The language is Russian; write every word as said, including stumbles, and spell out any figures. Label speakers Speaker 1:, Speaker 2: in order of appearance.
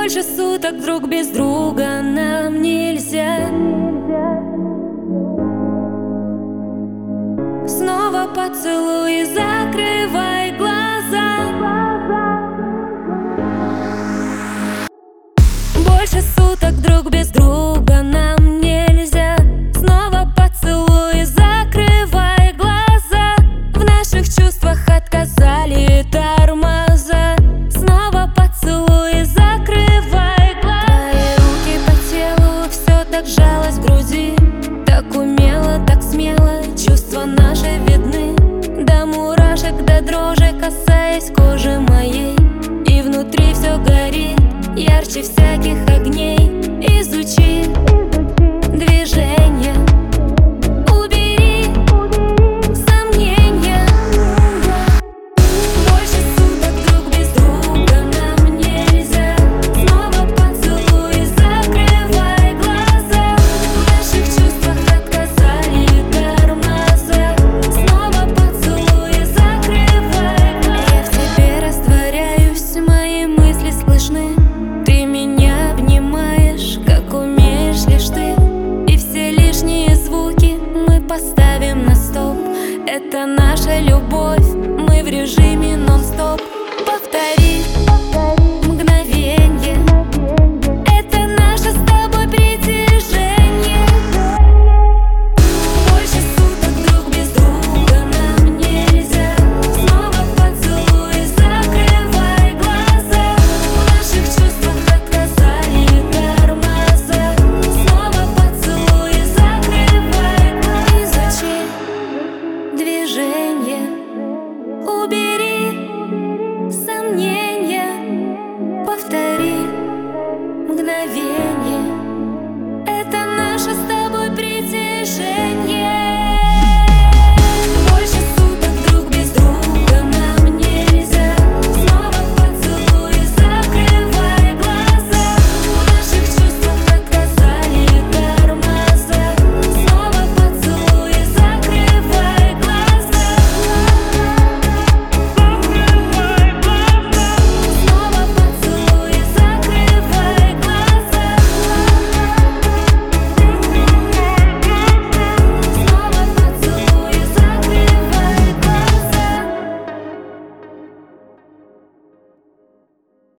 Speaker 1: Больше суток друг без друга нам нельзя. Снова поцелуй и закрывай глаза. Больше суток друг без друга нам нельзя. Снова поцелуй и закрывай глаза. В наших чувствах отказали тормоза. Снова поцелуй и закрывай глаза. Твои руки по телу, все так жалось в груди. Так умело, так смело, чувства наши видны. До мурашек, до дрожи, касаясь кожи моей. И внутри все горит ярче всяких огней.